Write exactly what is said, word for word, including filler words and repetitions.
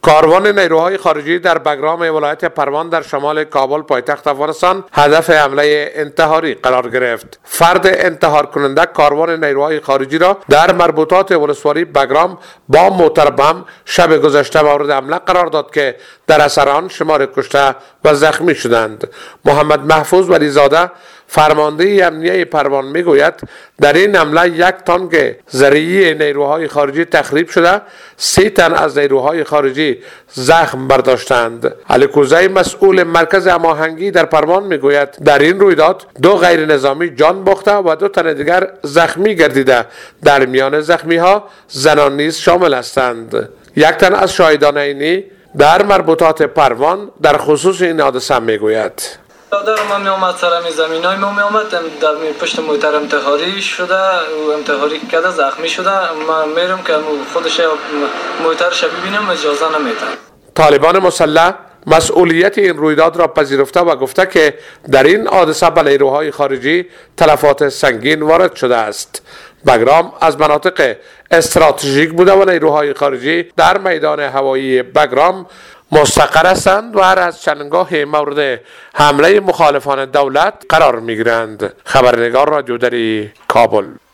کاروان نیروهای خارجی در بگرام ولایت پروان در شمال کابل پایتخت افغانستان هدف حمله انتحاری قرار گرفت. فرد انتحار کننده کاروان نیروهای خارجی را در مربوطات ولسوالی بگرام با موتر بم شب گذشته مورد حمله قرار داد که در اثر آن شمار کشته و زخمی شدند. محمد محفوظ ولیزاده فرمانده امنیه پروان میگوید در این حمله یک تانک زرعی نیروهای خارجی تخریب شده، سه تن از نیروهای خارجی زخم برداشتند. علی کوزی مسئول مرکز هماهنگی در پروان میگوید در این رویداد دو غیر نظامی جان باخته و دو تن دیگر زخمی گردیده. در میان زخمی ها زنان نیز شامل هستند. یک تن از شاهدان عینی در مربوطات پروان در خصوص این حادثه میگوید: برادر ما می اومد سر می زمینای ما می اومد در پشت موتر انتحاری شده و انتحاری کرده زخمی شده. ما میرم که خودش موترش ببینم اجازه نمیدم. طالبان مسلح مسئولیت این رویداد را پذیرفته و گفته که در این حادثه به نیروهای خارجی تلفات سنگین وارد شده است. بگرام از مناطق استراتژیک بوده و نیروهای خارجی در میدان هوایی بگرام مستقر هستند و هر از چندگاه مورد حمله مخالفان دولت قرار می گیرند. خبرنگار رادیو دری کابل.